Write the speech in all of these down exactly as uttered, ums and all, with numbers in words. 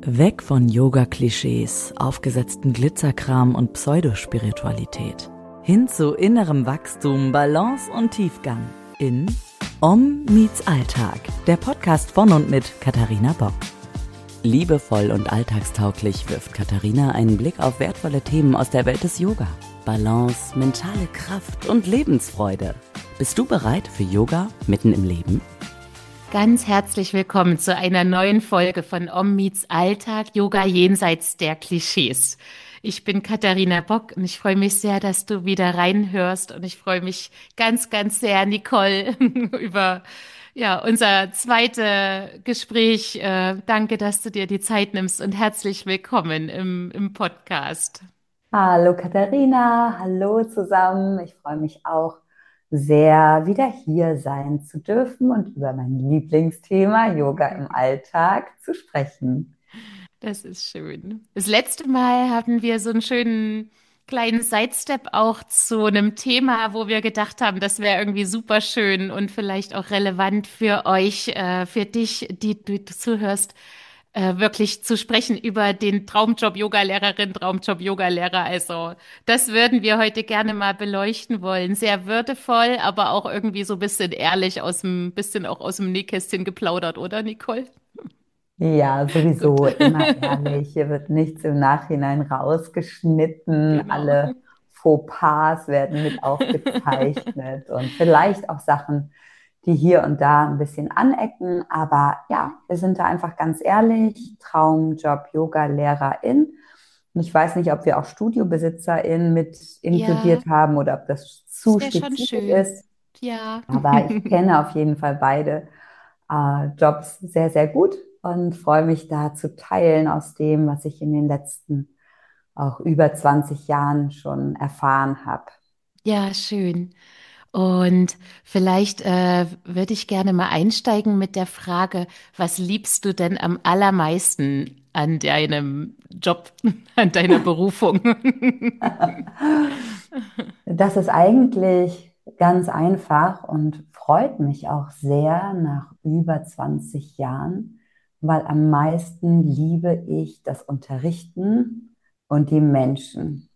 Weg von Yoga-Klischees, aufgesetzten Glitzerkram und Pseudospiritualität. Hin zu innerem Wachstum, Balance und Tiefgang. In Om meets Alltag, der Podcast von und mit Katharina Bock. Liebevoll und alltagstauglich wirft Katharina einen Blick auf wertvolle Themen aus der Welt des Yoga. Balance, mentale Kraft und Lebensfreude. Bist du bereit für Yoga mitten im Leben? Ganz herzlich willkommen zu einer neuen Folge von Om meets Alltag, Yoga jenseits der Klischees. Ich bin Katharina Bock und ich freue mich sehr, dass du wieder reinhörst und ich freue mich ganz, ganz sehr, Nicole, über ja, unser zweites Gespräch. Äh, danke, dass du dir die Zeit nimmst und herzlich willkommen im, im Podcast. Hallo Katharina, hallo zusammen. Ich freue mich auch sehr, wieder hier sein zu dürfen und über mein Lieblingsthema Yoga im Alltag zu sprechen. Das ist schön. Das letzte Mal hatten wir so einen schönen kleinen Sidestep auch zu einem Thema, wo wir gedacht haben, das wäre irgendwie super schön und vielleicht auch relevant für euch, äh, für dich, die du zuhörst, äh, wirklich zu sprechen über den Traumjob Yogalehrerin, Traumjob Yogalehrer. Also das würden wir heute gerne mal beleuchten wollen. Sehr würdevoll, aber auch irgendwie so ein bisschen ehrlich aus dem, bisschen auch aus dem Nähkästchen geplaudert, oder Nicole? Ja, Gut. sowieso immer ehrlich. Hier wird nichts im Nachhinein rausgeschnitten. Genau. Alle Fauxpas werden mit aufgezeichnet und vielleicht auch Sachen, die hier und da ein bisschen anecken. Aber ja, wir sind da einfach ganz ehrlich. Traumjob Yoga-Lehrerin. Und ich weiß nicht, ob wir auch StudiobesitzerInnen mit Ja, inkludiert haben oder ob das zu das wäre schon spezifisch schön. ist. Ja. Aber ich kenne auf jeden Fall beide äh, Jobs sehr, sehr gut und freue mich da zu teilen aus dem, was ich in den letzten auch über zwanzig Jahren schon erfahren habe. Ja, schön. Und vielleicht äh, würde ich gerne mal einsteigen mit der Frage, was liebst du denn am allermeisten an deinem Job, an deiner Berufung? Das ist eigentlich ganz einfach und freut mich auch sehr nach über zwanzig Jahren, weil am meisten liebe ich das Unterrichten und die Menschen.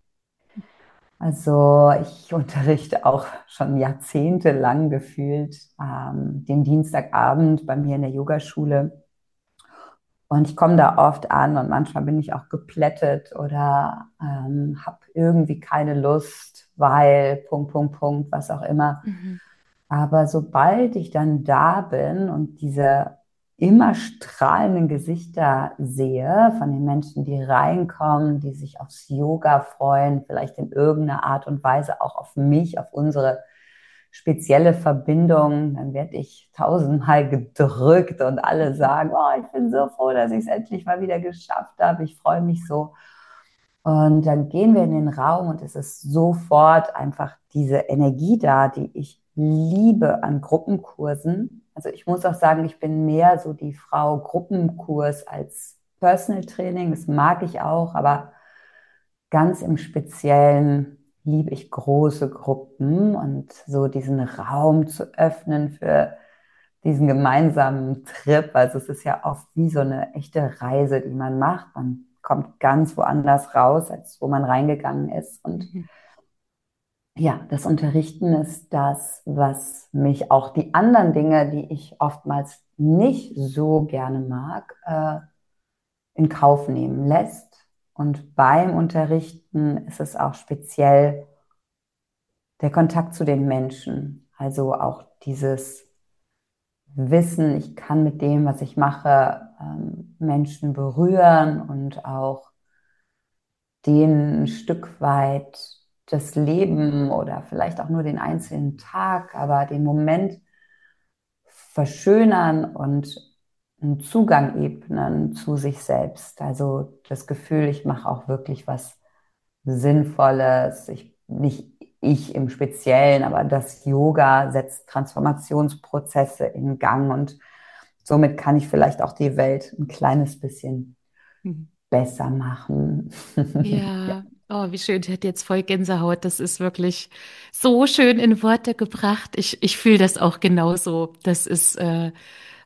Also ich unterrichte auch schon jahrzehntelang gefühlt ähm, den Dienstagabend bei mir in der Yogaschule. Und ich komme da oft an und manchmal bin ich auch geplättet oder ähm, habe irgendwie keine Lust, weil Punkt, Punkt, Punkt, was auch immer. Mhm. Aber sobald ich dann da bin und diese immer strahlenden Gesichter sehe von den Menschen, die reinkommen, die sich aufs Yoga freuen, vielleicht in irgendeiner Art und Weise auch auf mich, auf unsere spezielle Verbindung, dann werde ich tausendmal gedrückt und alle sagen, oh, ich bin so froh, dass ich es endlich mal wieder geschafft habe. Ich freue mich so. Und dann gehen wir in den Raum und es ist sofort einfach diese Energie da, die ich liebe an Gruppenkursen. Also ich muss auch sagen, ich bin mehr so die Frau Gruppenkurs als Personal Training. Das mag ich auch, aber ganz im Speziellen liebe ich große Gruppen und so diesen Raum zu öffnen für diesen gemeinsamen Trip. Also es ist ja oft wie so eine echte Reise, die man macht. Man kommt ganz woanders raus, als wo man reingegangen ist. Und Mhm. ja, das Unterrichten ist das, was mich auch die anderen Dinge, die ich oftmals nicht so gerne mag, äh, in Kauf nehmen lässt. Und beim Unterrichten ist es auch speziell der Kontakt zu den Menschen. Also auch dieses Wissen, ich kann mit dem, was ich mache, ähm, Menschen berühren und auch denen ein Stück weit das Leben oder vielleicht auch nur den einzelnen Tag, aber den Moment verschönern und einen Zugang ebnen zu sich selbst. Also das Gefühl, ich mache auch wirklich was Sinnvolles. Ich, nicht ich im Speziellen, aber das Yoga setzt Transformationsprozesse in Gang und somit kann ich vielleicht auch die Welt ein kleines bisschen Mhm. besser machen. Ja. Ja, oh, wie schön. Ich hatte jetzt voll Gänsehaut. Das ist wirklich so schön in Worte gebracht. Ich, ich fühle das auch genauso. Das ist, äh,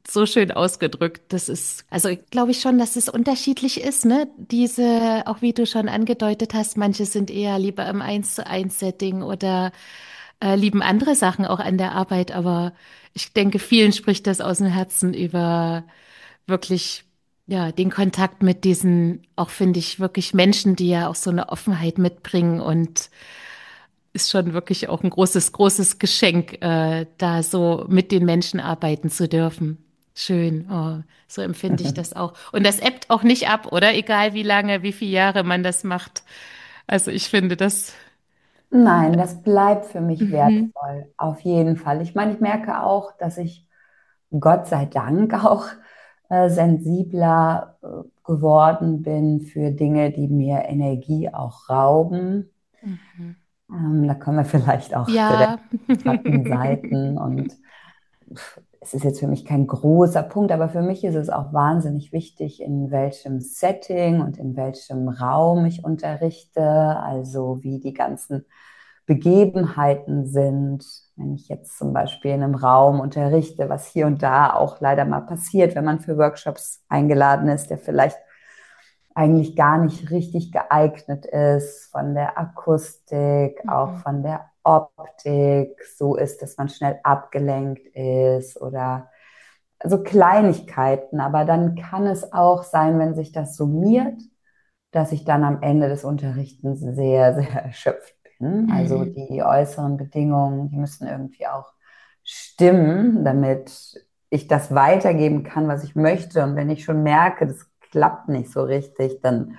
so schön ausgedrückt. Das ist, also glaube ich schon, dass es unterschiedlich ist, ne? Diese, auch wie du schon angedeutet hast, manche sind eher lieber im Eins zu eins Setting oder äh, lieben andere Sachen auch an der Arbeit, aber ich denke, vielen spricht das aus dem Herzen über wirklich, ja, den Kontakt mit diesen, auch finde ich, wirklich Menschen, die ja auch so eine Offenheit mitbringen und ist schon wirklich auch ein großes, großes Geschenk, äh, da so mit den Menschen arbeiten zu dürfen. Schön, oh, so empfinde ich das auch. Und das ebbt auch nicht ab, oder? Egal wie lange, wie viele Jahre man das macht. Also ich finde das. Nein, das bleibt für mich Mhm. wertvoll, auf jeden Fall. Ich meine, ich merke auch, dass ich Gott sei Dank auch äh, sensibler äh, geworden bin für Dinge, die mir Energie auch rauben. Mhm. Ähm, da kommen wir vielleicht auch direkt Ja. zu Schattenseiten und pff, es ist jetzt für mich kein großer Punkt, aber für mich ist es auch wahnsinnig wichtig, in welchem Setting und in welchem Raum ich unterrichte, also wie die ganzen Begebenheiten sind. Wenn ich jetzt zum Beispiel in einem Raum unterrichte, was hier und da auch leider mal passiert, wenn man für Workshops eingeladen ist, der vielleicht eigentlich gar nicht richtig geeignet ist, von der Akustik, auch Mhm. von der Optik, so ist, dass man schnell abgelenkt ist oder so Kleinigkeiten. Aber dann kann es auch sein, wenn sich das summiert, dass ich dann am Ende des Unterrichtens sehr, sehr erschöpft bin. Also Mhm. die äußeren Bedingungen, die müssen irgendwie auch stimmen, damit ich das weitergeben kann, was ich möchte. Und wenn ich schon merke, das klappt nicht so richtig, dann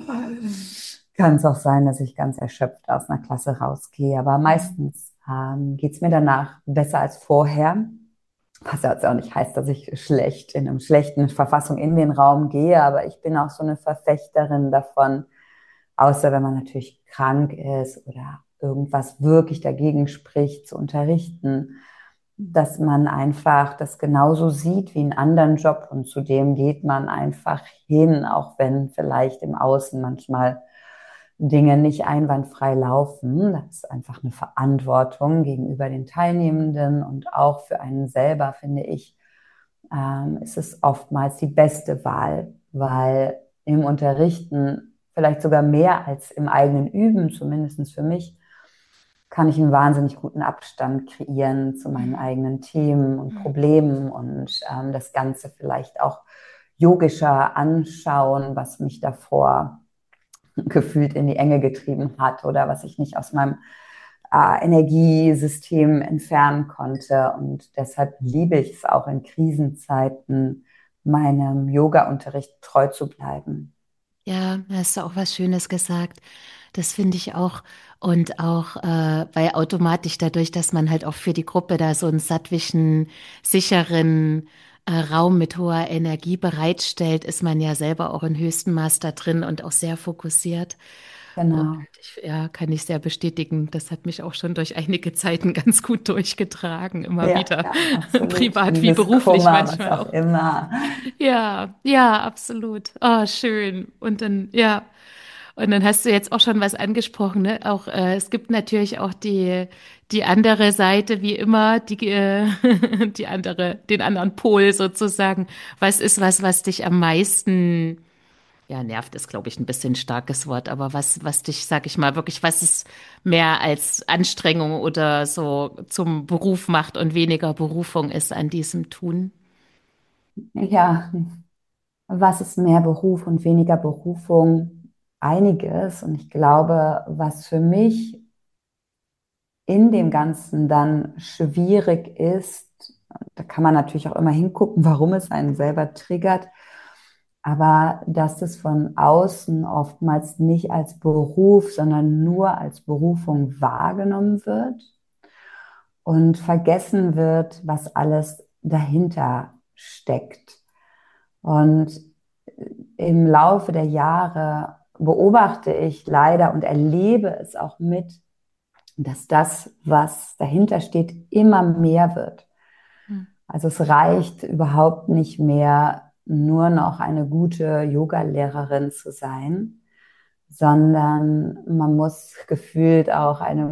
kann es auch sein, dass ich ganz erschöpft aus einer Klasse rausgehe. Aber meistens ähm, geht es mir danach besser als vorher. Was jetzt auch nicht heißt, dass ich schlecht in einer schlechten Verfassung in den Raum gehe, aber ich bin auch so eine Verfechterin davon, außer wenn man natürlich krank ist oder irgendwas wirklich dagegen spricht, zu unterrichten, dass man einfach das genauso sieht wie einen anderen Job und zu dem geht man einfach hin, auch wenn vielleicht im Außen manchmal Dinge nicht einwandfrei laufen. Das ist einfach eine Verantwortung gegenüber den Teilnehmenden und auch für einen selber, finde ich, ähm, ist es oftmals die beste Wahl, weil im Unterrichten vielleicht sogar mehr als im eigenen Üben, zumindest für mich, kann ich einen wahnsinnig guten Abstand kreieren zu meinen eigenen Themen und Mhm. Problemen und ähm, das Ganze vielleicht auch yogischer anschauen, was mich davor gefühlt in die Enge getrieben hat oder was ich nicht aus meinem äh, Energiesystem entfernen konnte. Und deshalb liebe ich es auch in Krisenzeiten, meinem Yoga-Unterricht treu zu bleiben. Ja, da hast du auch was Schönes gesagt. Das finde ich auch. Und auch, äh, weil automatisch dadurch, dass man halt auch für die Gruppe da so einen sattwischen, sicheren äh, Raum mit hoher Energie bereitstellt, ist man ja selber auch in höchstem Maß da drin und auch sehr fokussiert. Und Genau. ich, ja, kann ich sehr bestätigen. Das hat mich auch schon durch einige Zeiten ganz gut durchgetragen, immer Ja, wieder. ja, absolut. Privat wie beruflich Liebeskummer, was manchmal auch auch. immer. Ja, ja, absolut. Oh, schön. Und dann, ja. Und dann hast du jetzt auch schon was angesprochen, ne? Auch äh, es gibt natürlich auch die die andere Seite, wie immer, die äh, die andere, den anderen Pol sozusagen. Was ist was, was dich am meisten, ja, nervt ist, glaube ich, ein bisschen starkes Wort, aber was was dich, sag ich mal, wirklich, was es mehr als Anstrengung oder so zum Beruf macht und weniger Berufung ist an diesem Tun? Ja, was ist mehr Beruf und weniger Berufung? Einiges. Und ich glaube, was für mich in dem Ganzen dann schwierig ist, da kann man natürlich auch immer hingucken, warum es einen selber triggert, aber dass es von außen oftmals nicht als Beruf, sondern nur als Berufung wahrgenommen wird und vergessen wird, was alles dahinter steckt. Und im Laufe der Jahre beobachte ich leider und erlebe es auch mit, dass das, was dahinter steht, immer mehr wird. Hm. Also es reicht überhaupt nicht mehr, nur noch eine gute Yoga-Lehrerin zu sein, sondern man muss gefühlt auch eine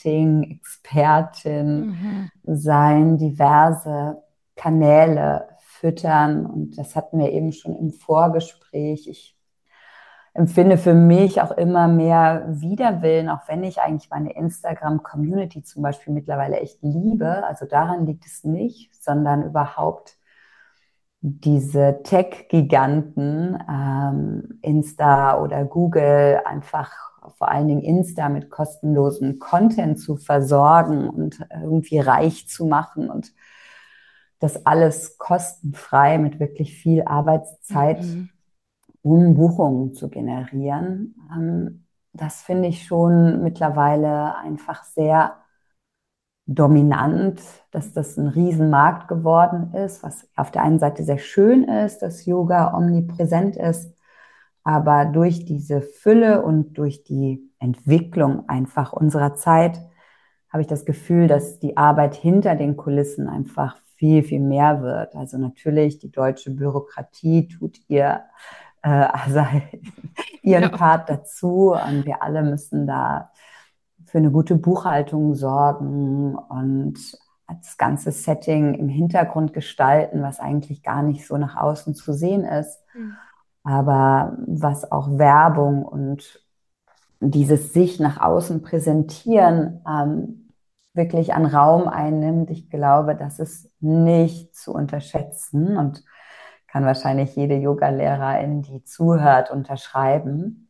Marketing-Expertin Mhm. sein, diverse Kanäle füttern. Und das hatten wir eben schon im Vorgespräch. Ich empfinde für mich auch immer mehr Widerwillen, auch wenn ich eigentlich meine Instagram-Community zum Beispiel mittlerweile echt liebe. Also daran liegt es nicht, sondern überhaupt diese Tech-Giganten, ähm, Insta oder Google, einfach vor allen Dingen Insta mit kostenlosem Content zu versorgen und irgendwie reich zu machen und das alles kostenfrei mit wirklich viel Arbeitszeit, Mhm. um Buchungen zu generieren. Ähm, das finde ich schon mittlerweile einfach sehr dominant, dass das ein Riesenmarkt geworden ist, was auf der einen Seite sehr schön ist, dass Yoga omnipräsent ist, aber durch diese Fülle und durch die Entwicklung einfach unserer Zeit habe ich das Gefühl, dass die Arbeit hinter den Kulissen einfach viel, viel mehr wird. Also natürlich, die deutsche Bürokratie tut ihr äh, also ihren Ja. Part dazu und wir alle müssen da für eine gute Buchhaltung sorgen und das ganze Setting im Hintergrund gestalten, was eigentlich gar nicht so nach außen zu sehen ist, Mhm. aber was auch Werbung und dieses sich nach außen präsentieren ähm, wirklich an Raum einnimmt. Ich glaube, das ist nicht zu unterschätzen und kann wahrscheinlich jede Yoga-Lehrerin, die zuhört, unterschreiben.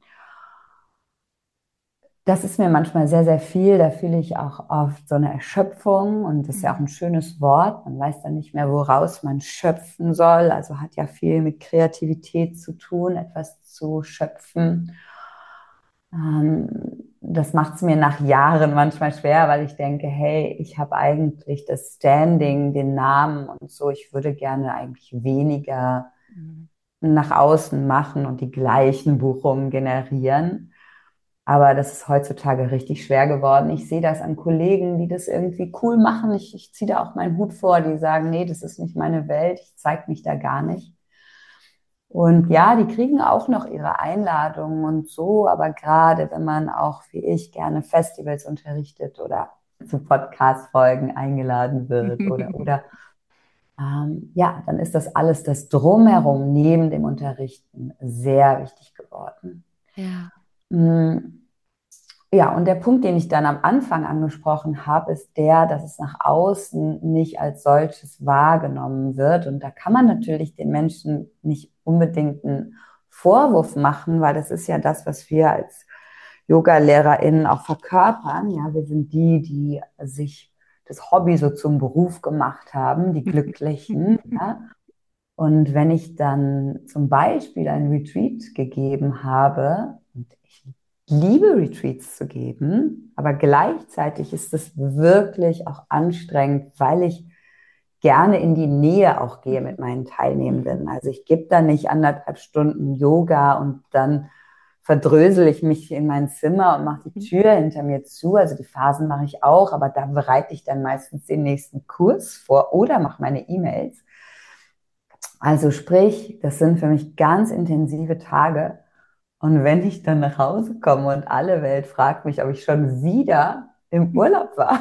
Das ist mir manchmal sehr, sehr viel. Da fühle ich auch oft so eine Erschöpfung und das ist ja auch ein Mhm. schönes Wort. Man weiß dann nicht mehr, woraus man schöpfen soll. Also hat ja viel mit Kreativität zu tun, etwas zu schöpfen. Ähm, das macht es mir nach Jahren manchmal schwer, weil ich denke, hey, ich habe eigentlich das Standing, den Namen und so. Ich würde gerne eigentlich weniger Mhm. nach außen machen und die gleichen Buchungen generieren. Aber das ist heutzutage richtig schwer geworden. Ich sehe das an Kollegen, die das irgendwie cool machen. Ich, ich ziehe da auch meinen Hut vor, die sagen, nee, das ist nicht meine Welt, ich zeige mich da gar nicht. Und ja, die kriegen auch noch ihre Einladungen und so, aber gerade wenn man auch, wie ich, gerne Festivals unterrichtet oder zu Podcast-Folgen eingeladen wird oder, oder ähm, ja, dann ist das alles, das Drumherum neben dem Unterrichten sehr wichtig geworden. Ja. Mm, Ja, und der Punkt, den ich dann am Anfang angesprochen habe, ist der, dass es nach außen nicht als solches wahrgenommen wird. Und da kann man natürlich den Menschen nicht unbedingt einen Vorwurf machen, weil das ist ja das, was wir als Yoga-LehrerInnen auch verkörpern. Ja, wir sind die, die sich das Hobby so zum Beruf gemacht haben, die Glücklichen. Ja. Und wenn ich dann zum Beispiel ein Retreat gegeben habe, und ich liebe Retreats zu geben, aber gleichzeitig ist es wirklich auch anstrengend, weil ich gerne in die Nähe auch gehe mit meinen Teilnehmenden. Also ich gebe da nicht anderthalb Stunden Yoga und dann verdrösel ich mich in mein Zimmer und mache die Tür hinter mir zu. Also die Phasen mache ich auch, aber da bereite ich dann meistens den nächsten Kurs vor oder mache meine E-Mails. Also sprich, das sind für mich ganz intensive Tage. Und wenn ich dann nach Hause komme und alle Welt fragt mich, ob ich schon wieder im Urlaub war,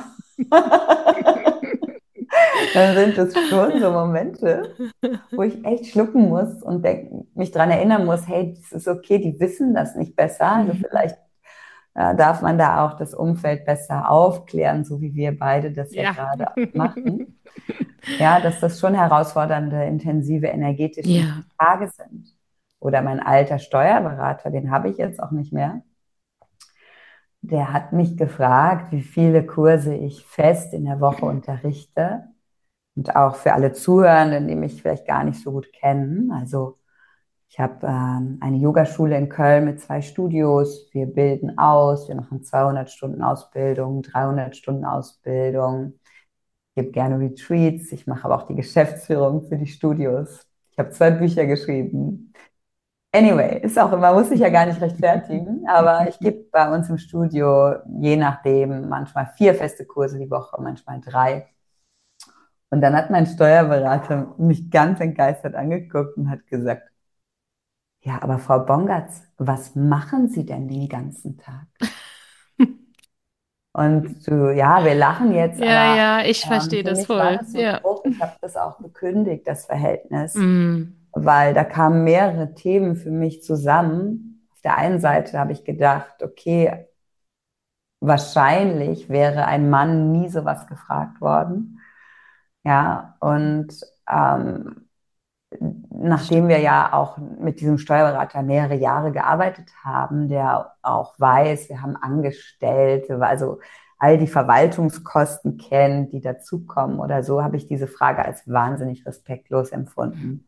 dann sind das schon so Momente, wo ich echt schlucken muss und denk, mich daran erinnern muss, hey, das ist okay, die wissen das nicht besser. Also vielleicht äh, darf man da auch das Umfeld besser aufklären, so wie wir beide das ja Ja. gerade machen. Ja, dass das schon herausfordernde, intensive, energetische Ja. Tage sind. Oder mein alter Steuerberater, den habe ich jetzt auch nicht mehr. Der hat mich gefragt, wie viele Kurse ich fest in der Woche unterrichte. Und auch für alle Zuhörenden, die mich vielleicht gar nicht so gut kennen. Also ich habe ähm, eine Yogaschule in Köln mit zwei Studios. Wir bilden aus, wir machen zweihundert Stunden Ausbildung, dreihundert Stunden Ausbildung. Ich gebe gerne Retreats. Ich mache aber auch die Geschäftsführung für die Studios. Ich habe zwei Bücher geschrieben. Anyway, ist auch immer, muss ich ja gar nicht rechtfertigen, aber ich gebe bei uns im Studio, je nachdem, manchmal vier feste Kurse die Woche, manchmal drei. Und dann hat mein Steuerberater mich ganz entgeistert angeguckt und hat gesagt, ja, aber Frau Bongatz, was machen Sie denn den ganzen Tag? Und du, ja, wir lachen jetzt, Ja, aber ja, ich ähm, verstehe für das mich war voll. das so ein Ja. Bruch. Ich habe das auch gekündigt, das Verhältnis, Mm, weil da kamen mehrere Themen für mich zusammen. Auf der einen Seite habe ich gedacht, okay, wahrscheinlich wäre ein Mann nie sowas gefragt worden. Ja, mhm. und ähm, nachdem wir Stimmt. ja auch mit diesem Steuerberater mehrere Jahre gearbeitet haben, der auch weiß, wir haben Angestellte, also all die Verwaltungskosten kennt, die dazukommen oder so, habe ich diese Frage als wahnsinnig respektlos empfunden.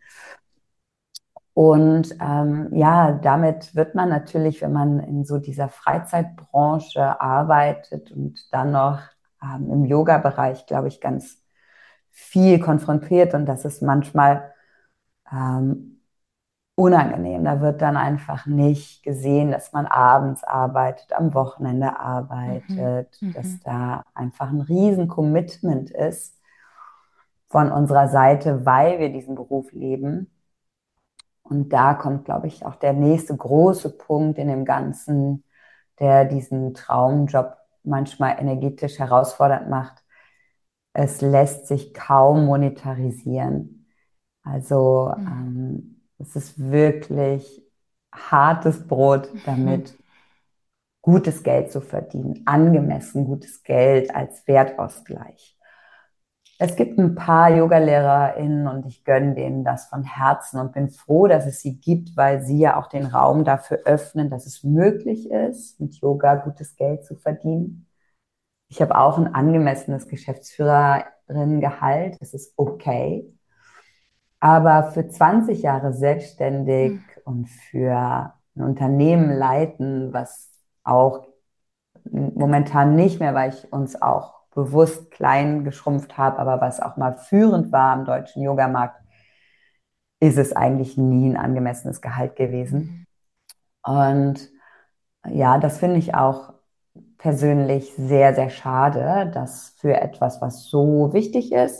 Und ähm, ja, damit wird man natürlich, wenn man in so dieser Freizeitbranche arbeitet und dann noch ähm, im Yoga-Bereich, glaube ich, ganz viel konfrontiert. Und das ist manchmal ähm, unangenehm. Da wird dann einfach nicht gesehen, dass man abends arbeitet, am Wochenende Mhm. arbeitet, dass Mhm. da einfach ein riesen Commitment ist von unserer Seite, weil wir diesen Beruf leben. Und da kommt, glaube ich, auch der nächste große Punkt in dem Ganzen, der diesen Traumjob manchmal energetisch herausfordernd macht. Es lässt sich kaum monetarisieren. Also Mhm. ähm, es ist wirklich hartes Brot, Mhm. damit gutes Geld zu verdienen, angemessen gutes Geld als Wertausgleich. Es gibt ein paar YogalehrerInnen und ich gönne denen das von Herzen und bin froh, dass es sie gibt, weil sie ja auch den Raum dafür öffnen, dass es möglich ist, mit Yoga gutes Geld zu verdienen. Ich habe auch ein angemessenes Geschäftsführerinnengehalt, das ist okay. Aber für zwanzig Jahre Mhm. selbstständig und für ein Unternehmen leiten, was auch momentan nicht mehr, weil ich uns auch bewusst klein geschrumpft habe, aber was auch mal führend war am deutschen Yogamarkt, ist es eigentlich nie ein angemessenes Gehalt gewesen. Mhm. Und ja, das finde ich auch persönlich sehr, sehr schade, dass für etwas, was so wichtig ist,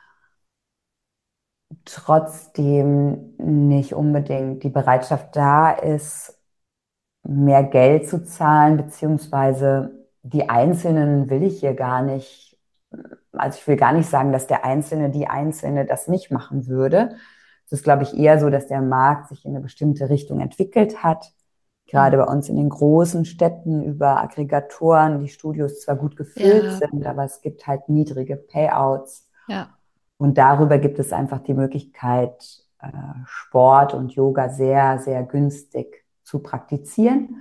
trotzdem nicht unbedingt die Bereitschaft da ist, mehr Geld zu zahlen, beziehungsweise die Einzelnen will ich hier gar nicht, also ich will gar nicht sagen, dass der Einzelne, die Einzelne das nicht machen würde. Es ist, glaube ich, eher so, dass der Markt sich in eine bestimmte Richtung entwickelt hat. Gerade bei Mhm. uns in den großen Städten über Aggregatoren, die Studios zwar gut gefüllt Ja, sind, aber es gibt halt niedrige Payouts. ja, Und darüber gibt es einfach die Möglichkeit, äh, Sport und Yoga sehr, sehr günstig zu praktizieren.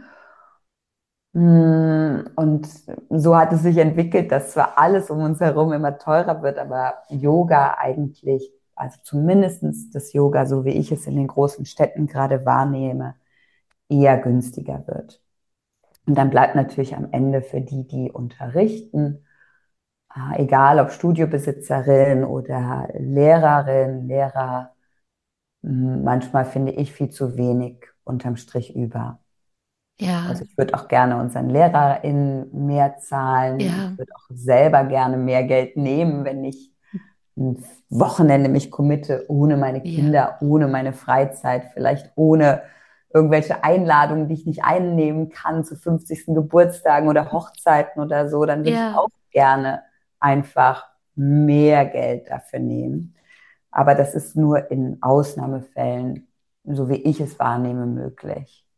Mm, Und so hat es sich entwickelt, dass zwar alles um uns herum immer teurer wird, aber Yoga eigentlich, also zumindestens das Yoga, so wie ich es in den großen Städten gerade wahrnehme, eher günstiger wird. Und dann bleibt natürlich am Ende für die, die unterrichten, äh, egal ob Studiobesitzerin oder Lehrerin, Lehrer, mm, manchmal finde ich viel zu wenig unterm Strich über. ja, Also ich würde auch gerne unseren LehrerInnen mehr zahlen. Ich ja, würde auch selber gerne mehr Geld nehmen, wenn ich ein Wochenende mich committe, ohne meine ja, Kinder, ohne meine Freizeit, vielleicht ohne irgendwelche Einladungen, die ich nicht einnehmen kann zu fünfzigsten Geburtstagen oder Hochzeiten oder so, dann würde ich ja. auch gerne einfach mehr Geld dafür nehmen. Aber das ist nur in Ausnahmefällen, so wie ich es wahrnehme, möglich.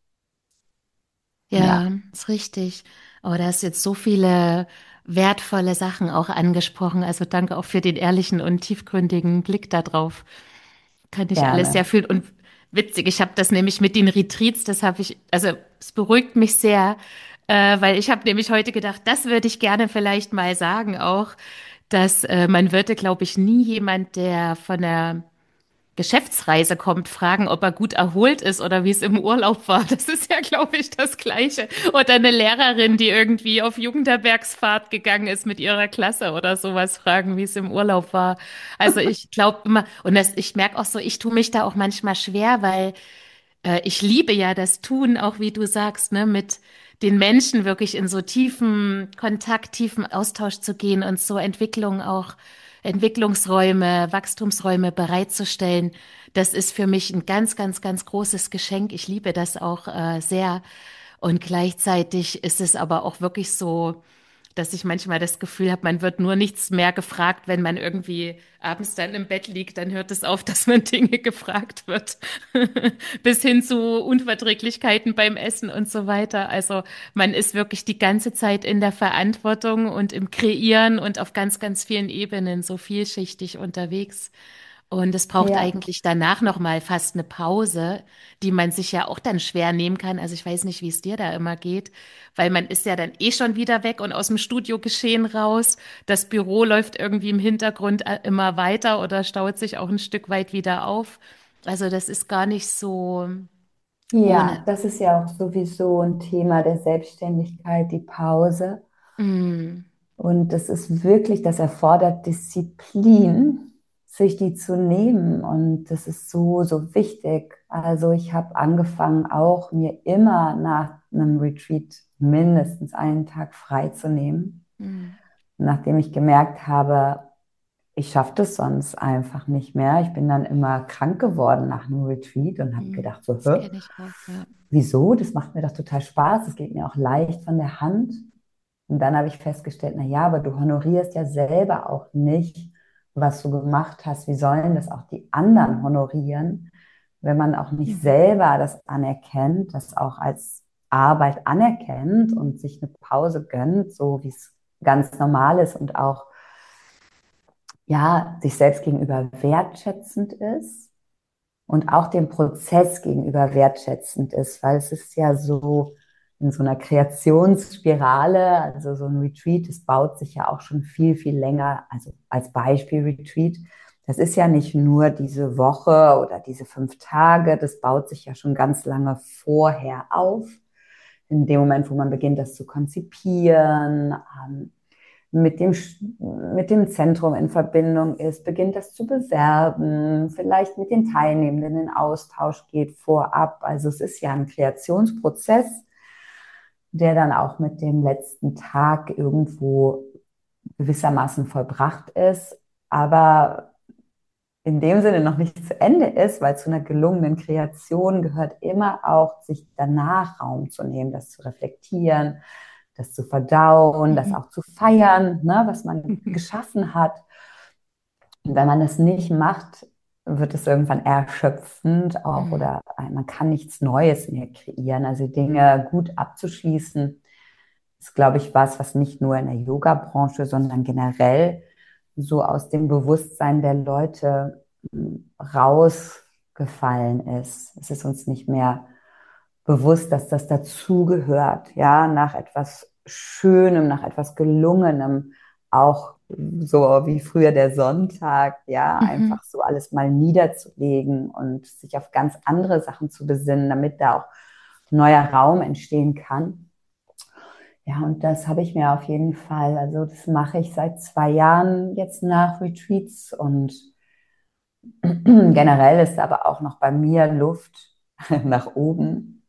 Ja, Ja, ist richtig. Oh, da hast jetzt so viele wertvolle Sachen auch angesprochen. Also danke auch für den ehrlichen und tiefgründigen Blick darauf. Kann ich alles sehr gerne. fühlen. Und witzig, ich habe das nämlich mit den Retreats, das habe ich, also es beruhigt mich sehr, äh, weil ich habe nämlich heute gedacht, das würde ich gerne vielleicht mal sagen auch, dass äh, man würde, glaube ich, nie jemand, der von der Geschäftsreise kommt, fragen, ob er gut erholt ist oder wie es im Urlaub war. Das ist ja, glaube ich, das Gleiche. Oder eine Lehrerin, die irgendwie auf Jugenderbergsfahrt gegangen ist mit ihrer Klasse oder sowas, fragen, wie es im Urlaub war. Also ich glaube immer, und das, ich merke auch so, ich tue mich da auch manchmal schwer, weil äh, ich liebe ja das Tun, auch wie du sagst, ne, mit den Menschen wirklich in so tiefen Kontakt, tiefen Austausch zu gehen und so Entwicklung auch, Entwicklungsräume, Wachstumsräume bereitzustellen. Das ist für mich ein ganz, ganz, ganz großes Geschenk. Ich liebe das auch äh, sehr. Und gleichzeitig ist es aber auch wirklich so, dass ich manchmal das Gefühl habe, man wird nur nichts mehr gefragt, wenn man irgendwie abends dann im Bett liegt, dann hört es auf, dass man Dinge gefragt wird. Bis hin zu Unverträglichkeiten beim Essen und so weiter. Also man ist wirklich die ganze Zeit in der Verantwortung und im Kreieren und auf ganz, ganz vielen Ebenen so vielschichtig unterwegs. Und es braucht Ja, eigentlich danach noch mal fast eine Pause, die man sich ja auch dann schwer nehmen kann. Also ich weiß nicht, wie es dir da immer geht, weil man ist ja dann eh schon wieder weg und aus dem Studiogeschehen raus. Das Büro läuft irgendwie im Hintergrund äh, immer weiter oder staut sich auch ein Stück weit wieder auf. Also das ist gar nicht so ja, ohne. das ist ja auch sowieso ein Thema der Selbstständigkeit, die Pause. Mm, Und das ist wirklich, das erfordert Disziplin, sich die zu nehmen. Und das ist so, so wichtig. Also ich habe angefangen, auch mir immer nach einem Retreat mindestens einen Tag frei zu nehmen, mm, nachdem ich gemerkt habe, ich schaffe das sonst einfach nicht mehr. Ich bin dann immer krank geworden nach einem Retreat und habe mm. gedacht, so, Das hä, kenne ich auch, ja. wieso? Das macht mir doch total Spaß. Das geht mir auch leicht von der Hand. Und dann habe ich festgestellt, na ja, aber du honorierst ja selber auch nicht, was du gemacht hast. Wie sollen das auch die anderen honorieren, wenn man auch nicht Mhm. selber das anerkennt, das auch als Arbeit anerkennt und sich eine Pause gönnt, so wie es ganz normal ist und auch ja, sich selbst gegenüber wertschätzend ist und auch dem Prozess gegenüber wertschätzend ist, weil es ist ja so in so einer Kreationsspirale, also so ein Retreat, das baut sich ja auch schon viel, viel länger, also als Beispiel Retreat, das ist ja nicht nur diese Woche oder diese fünf Tage, das baut sich ja schon ganz lange vorher auf. In dem Moment, wo man beginnt, das zu konzipieren, ähm, mit dem, mit dem Zentrum in Verbindung ist, beginnt das zu bewerben, vielleicht mit den Teilnehmenden in Austausch geht vorab. Also es ist ja ein Kreationsprozess, der dann auch mit dem letzten Tag irgendwo gewissermaßen vollbracht ist, aber in dem Sinne noch nicht zu Ende ist, weil zu einer gelungenen Kreation gehört immer auch, sich danach Raum zu nehmen, das zu reflektieren, das zu verdauen, das Mhm. auch zu feiern, ne, was man Mhm. geschaffen hat. Und wenn man das nicht macht, wird es irgendwann erschöpfend auch Mhm. oder man kann nichts Neues mehr kreieren. Also Dinge gut abzuschließen, ist, glaube ich, was, was nicht nur in der Yoga-Branche, sondern generell so aus dem Bewusstsein der Leute hm, rausgefallen ist. Es ist uns nicht mehr bewusst, dass das dazugehört, ja, nach etwas Schönem, nach etwas Gelungenem, auch so wie früher der Sonntag, ja, Mhm. einfach so alles mal niederzulegen und sich auf ganz andere Sachen zu besinnen, damit da auch neuer Raum entstehen kann. Ja, und das habe ich mir auf jeden Fall, also das mache ich seit zwei Jahren jetzt nach Retreats und generell ist aber auch noch bei mir Luft nach oben.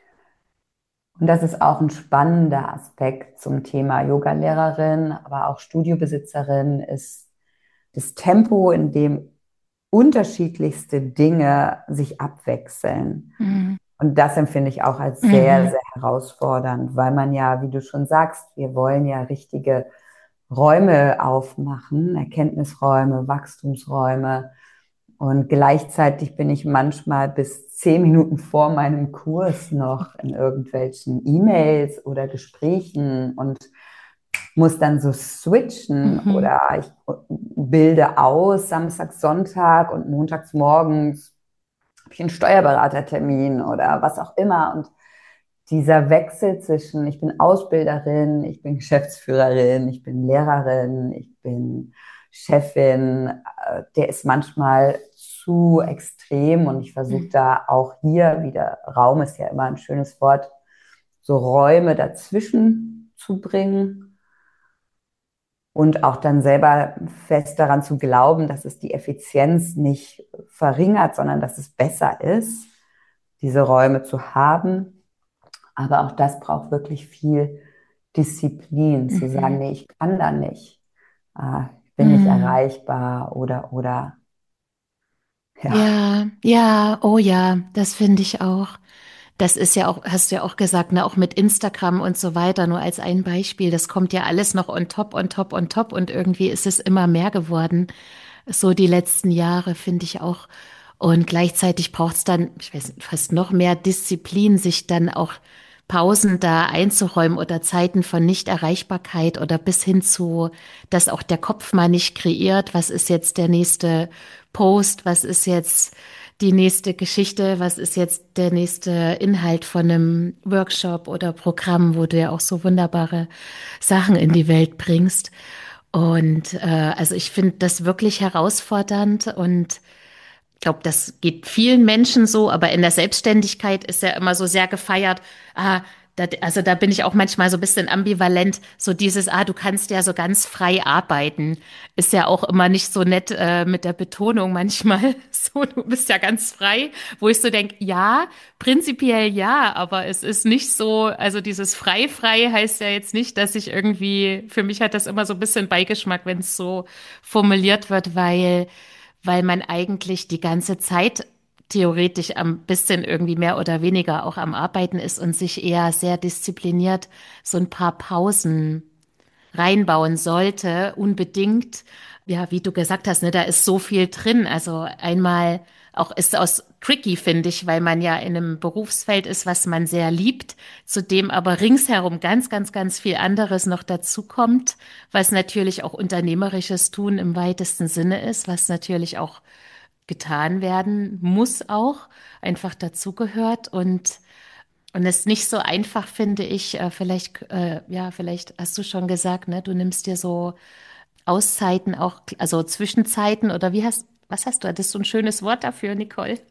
Und das ist auch ein spannender Aspekt zum Thema Yogalehrerin, aber auch Studiobesitzerin, ist das Tempo, in dem unterschiedlichste Dinge sich abwechseln. Mhm. Und das empfinde ich auch als sehr, Mhm. sehr herausfordernd, weil man ja, wie du schon sagst, wir wollen ja richtige Räume aufmachen, Erkenntnisräume, Wachstumsräume. Und gleichzeitig bin ich manchmal bis zehn Minuten vor meinem Kurs noch in irgendwelchen E-Mails oder Gesprächen und muss dann so switchen Mhm. oder ich bilde aus Samstag, Sonntag und montags morgens habe ich einen Steuerberatertermin oder was auch immer. Und dieser Wechsel zwischen, ich bin Ausbilderin, ich bin Geschäftsführerin, ich bin Lehrerin, ich bin Chefin, äh, der ist manchmal zu extrem und ich versuche Mhm. da auch hier wieder, Raum ist ja immer ein schönes Wort, so Räume dazwischen zu bringen und auch dann selber fest daran zu glauben, dass es die Effizienz nicht verringert, sondern dass es besser ist, diese Räume zu haben. Aber auch das braucht wirklich viel Disziplin, zu sagen, Mhm. nee, ich kann da nicht, äh, ich bin nicht Mhm. erreichbar oder, oder, ja. Ja, ja, oh ja, das finde ich auch. Das ist ja auch, hast du ja auch gesagt, ne, auch mit Instagram und so weiter, nur als ein Beispiel, das kommt ja alles noch on top, on top, on top und irgendwie ist es immer mehr geworden. So die letzten Jahre finde ich auch. Und gleichzeitig braucht es dann, ich weiß nicht, fast noch mehr Disziplin, sich dann auch Pausen da einzuräumen oder Zeiten von Nichterreichbarkeit oder bis hin zu, dass auch der Kopf mal nicht kreiert, was ist jetzt der nächste Post, was ist jetzt die nächste Geschichte, was ist jetzt der nächste Inhalt von einem Workshop oder Programm, wo du ja auch so wunderbare Sachen in die Welt bringst. Und äh, also ich finde das wirklich herausfordernd und ich glaube, das geht vielen Menschen so, aber in der Selbstständigkeit ist ja immer so sehr gefeiert. Ah, da, also da bin ich auch manchmal so ein bisschen ambivalent. So dieses, ah, du kannst ja so ganz frei arbeiten, ist ja auch immer nicht so nett äh, mit der Betonung manchmal. So, du bist ja ganz frei, wo ich so denke, ja, prinzipiell ja, aber es ist nicht so, also dieses frei frei heißt ja jetzt nicht, dass ich irgendwie, für mich hat das immer so ein bisschen Beigeschmack, wenn es so formuliert wird, weil weil man eigentlich die ganze Zeit theoretisch am bisschen irgendwie mehr oder weniger auch am Arbeiten ist und sich eher sehr diszipliniert so ein paar Pausen reinbauen sollte, unbedingt. Ja, wie du gesagt hast, ne, da ist so viel drin. Also einmal auch ist aus tricky, finde ich, weil man ja in einem Berufsfeld ist, was man sehr liebt, zu dem aber ringsherum ganz, ganz, ganz viel anderes noch dazukommt, was natürlich auch unternehmerisches Tun im weitesten Sinne ist, was natürlich auch getan werden muss auch, einfach dazugehört und und es ist nicht so einfach, finde ich. Äh, vielleicht, äh, ja, vielleicht hast du schon gesagt, ne, du nimmst dir so Auszeiten auch, also Zwischenzeiten oder wie hast, was hast du? Hattest du ein schönes Wort dafür, Nicole?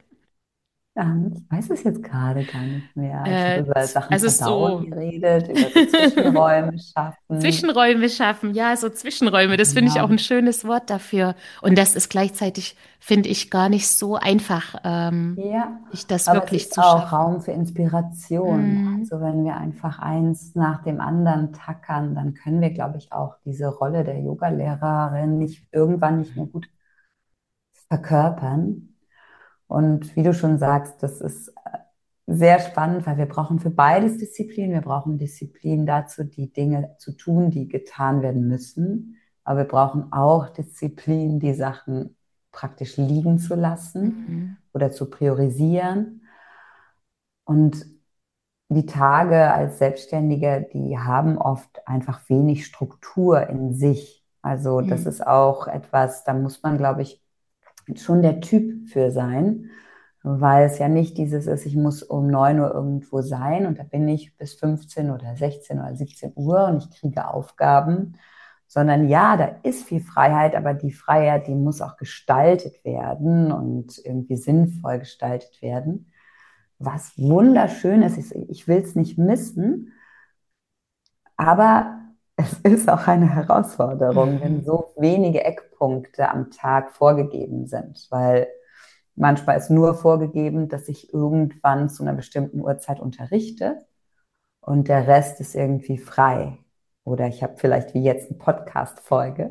Ähm, ich weiß es jetzt gerade gar nicht mehr. Ich habe Äh, über z- Sachen also verdauen so geredet, über so Zwischenräume schaffen. Zwischenräume schaffen, ja, so Zwischenräume, das finde ich auch ein Genau. schönes Wort dafür. Und das ist gleichzeitig, finde ich, gar nicht so einfach, ähm, Ja, sich das aber es wirklich ist zu auch schaffen. Raum für Inspiration. Mm, Also wenn wir einfach eins nach dem anderen tackern, dann können wir, glaube ich, auch diese Rolle der Yogalehrerin nicht irgendwann nicht mehr gut verkörpern. Und wie du schon sagst, das ist äh, sehr spannend, weil wir brauchen für beides Disziplin. Wir brauchen Disziplin dazu, die Dinge zu tun, die getan werden müssen. Aber wir brauchen auch Disziplin, die Sachen praktisch liegen zu lassen mm, oder zu priorisieren. Und die Tage als Selbstständige, die haben oft einfach wenig Struktur in sich. Also das mm, ist auch etwas, da muss man, glaube ich, schon der Typ für sein, weil es ja nicht dieses ist, ich muss um neun Uhr irgendwo sein und da bin ich bis fünfzehn oder sechzehn oder siebzehn Uhr und ich kriege Aufgaben, sondern ja, da ist viel Freiheit, aber die Freiheit, die muss auch gestaltet werden und irgendwie sinnvoll gestaltet werden. Was wunderschön ist, ich, ich will es nicht missen, aber es ist auch eine Herausforderung, wenn mm, so wenige Eckpunkte am Tag vorgegeben sind, weil manchmal ist nur vorgegeben, dass ich irgendwann zu einer bestimmten Uhrzeit unterrichte und der Rest ist irgendwie frei. Oder ich habe vielleicht wie jetzt eine Podcast-Folge.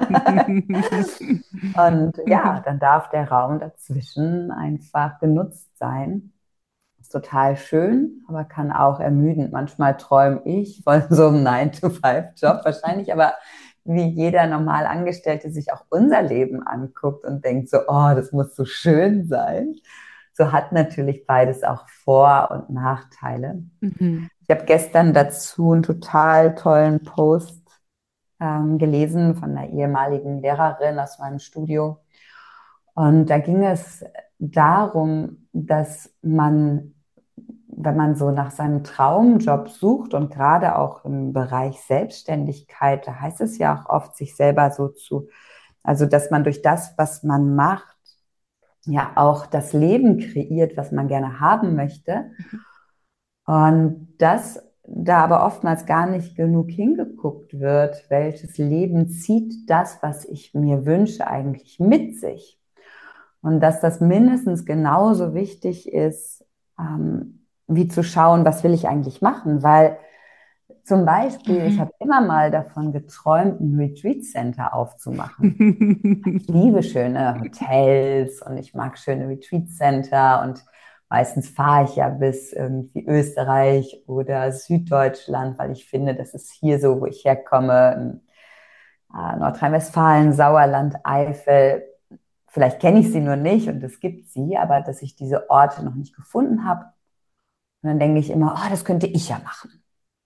Und ja, dann darf der Raum dazwischen einfach genutzt sein. Ist total schön, aber kann auch ermüdend. Manchmal träume ich von so einem nine to five Job, wahrscheinlich aber wie jeder normal Angestellte sich auch unser Leben anguckt und denkt so, oh, das muss so schön sein. So hat natürlich beides auch Vor- und Nachteile. mm, Ich habe gestern dazu einen total tollen Post ähm, gelesen von einer ehemaligen Lehrerin aus meinem Studio. Und da ging es darum, dass man, wenn man so nach seinem Traumjob sucht und gerade auch im Bereich Selbstständigkeit, da heißt es ja auch oft, sich selber so zu, also dass man durch das, was man macht, ja auch das Leben kreiert, was man gerne haben möchte. Und dass da aber oftmals gar nicht genug hingeguckt wird, welches Leben zieht das, was ich mir wünsche, eigentlich mit sich. Und dass das mindestens genauso wichtig ist, ähm, wie zu schauen, was will ich eigentlich machen. Weil zum Beispiel, ich mm. habe immer mal davon geträumt, ein Retreat Center aufzumachen. Ich liebe schöne Hotels und ich mag schöne Retreat Center und Meistens fahre ich ja bis irgendwie Österreich oder Süddeutschland, weil ich finde, das ist hier so, wo ich herkomme, äh, Nordrhein-Westfalen, Sauerland, Eifel. Vielleicht kenne ich sie nur nicht und es gibt sie, aber dass ich diese Orte noch nicht gefunden habe. Und dann denke ich immer, oh, das könnte ich ja machen.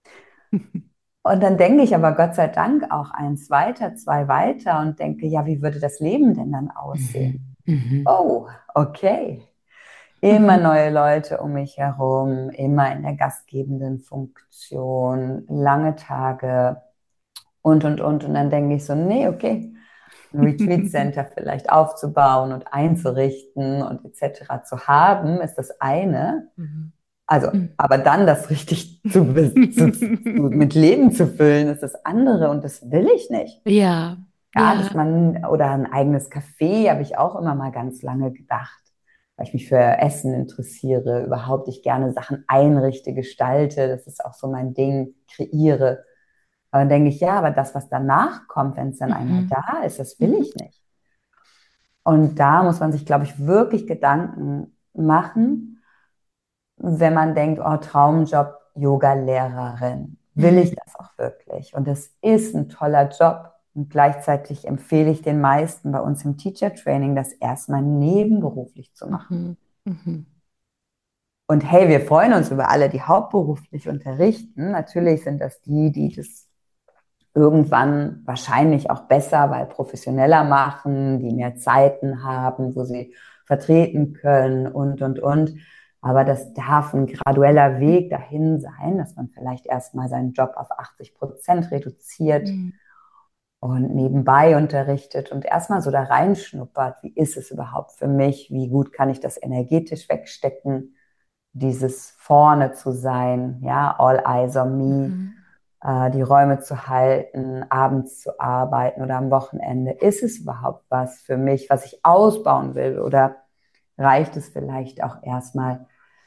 Und dann denke ich aber Gott sei Dank auch eins weiter, zwei weiter und denke, ja, wie würde das Leben denn dann aussehen? Mhm. Mhm. Oh, okay. Immer Mhm. neue Leute um mich herum, immer in der gastgebenden Funktion, lange Tage und, und, und. Und dann denke ich so, nee, okay, ein Retreat Center vielleicht aufzubauen und einzurichten und et cetera zu haben, ist das eine. Mhm. Also, Mhm. aber dann das richtig zu, zu, zu, mit Leben zu füllen, ist das andere und das will ich nicht. Ja, Ja, dass ja. man, oder ein eigenes Café, habe ich auch immer mal ganz lange gedacht, weil ich mich für Essen interessiere, überhaupt ich gerne Sachen einrichte, gestalte, das ist auch so mein Ding, kreiere. Aber dann denke ich, ja, aber das, was danach kommt, wenn es dann einmal Mhm. da ist, das will Mhm. ich nicht. Und da muss man sich, glaube ich, wirklich Gedanken machen, wenn man denkt, oh, Traumjob, Yoga-Lehrerin. Will Mhm. ich das auch wirklich? Und es ist ein toller Job. Und gleichzeitig empfehle ich den meisten bei uns im Teacher Training, das erstmal nebenberuflich zu machen. Mhm. Mhm. Und hey, wir freuen uns über alle, die hauptberuflich unterrichten. Natürlich sind das die, die das irgendwann wahrscheinlich auch besser, weil professioneller machen, die mehr Zeiten haben, wo sie vertreten können und, und, und. Aber das darf ein gradueller Weg dahin sein, dass man vielleicht erstmal seinen Job auf achtzig Prozent reduziert Mhm. und nebenbei unterrichtet und erstmal so da reinschnuppert, wie ist es überhaupt für mich, wie gut kann ich das energetisch wegstecken, dieses vorne zu sein, ja, all eyes on me, Mhm. äh, die Räume zu halten, abends zu arbeiten oder am Wochenende. Ist es überhaupt was für mich, was ich ausbauen will oder reicht es vielleicht auch erstmal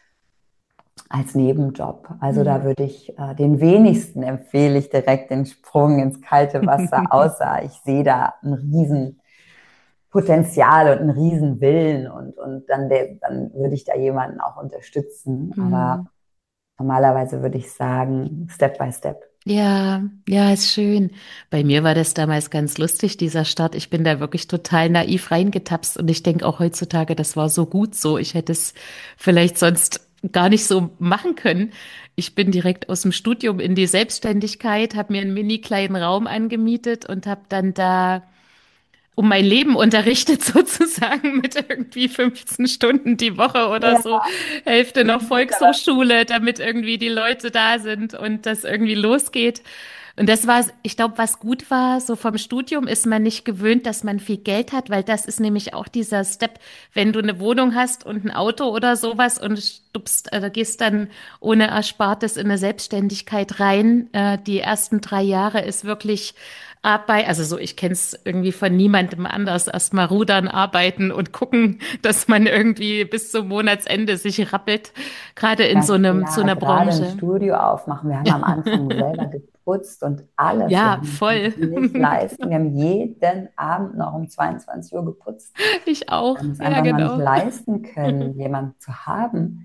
als Nebenjob? Also da Mhm. würde ich äh, den wenigsten empfehle ich direkt den Sprung ins kalte Wasser, außer ich sehe da ein riesen Potenzial und einen riesen Willen und, und dann, der, dann würde ich da jemanden auch unterstützen. Aber Mhm. normalerweise würde ich sagen, Step by Step. Ja, ja, ist schön. Bei mir war das damals ganz lustig, dieser Start. Ich bin da wirklich total naiv reingetapst und ich denke auch heutzutage, das war so gut so. Ich hätte es vielleicht sonst gar nicht so machen können. Ich bin direkt aus dem Studium in die Selbstständigkeit, habe mir einen mini kleinen Raum angemietet und habe dann da um mein Leben unterrichtet sozusagen mit irgendwie fünfzehn Stunden die Woche oder Ja, so. Hälfte noch gut, aber Volkshochschule, damit irgendwie die Leute da sind und das irgendwie losgeht. Und das war, ich glaube, was gut war, so vom Studium ist man nicht gewöhnt, dass man viel Geld hat, weil das ist nämlich auch dieser Step, wenn du eine Wohnung hast und ein Auto oder sowas und stupst, äh, gehst dann ohne Erspartes in eine Selbstständigkeit rein. Äh, die ersten drei Jahre ist wirklich Arbeit, also so, ich kenne es irgendwie von niemandem anders. Erstmal rudern, arbeiten und gucken, dass man irgendwie bis zum Monatsende sich rappelt, gerade in ja so einem, so klar, einer gerade ein Branche. Studio aufmachen. Wir haben am Anfang selber geputzt und alles. Wir Ja, haben uns voll. nicht leisten. Wir haben jeden Abend noch um zweiundzwanzig Uhr geputzt. Ich auch. Wir haben es Ja, einfach noch nicht genau. leisten können, jemanden zu haben.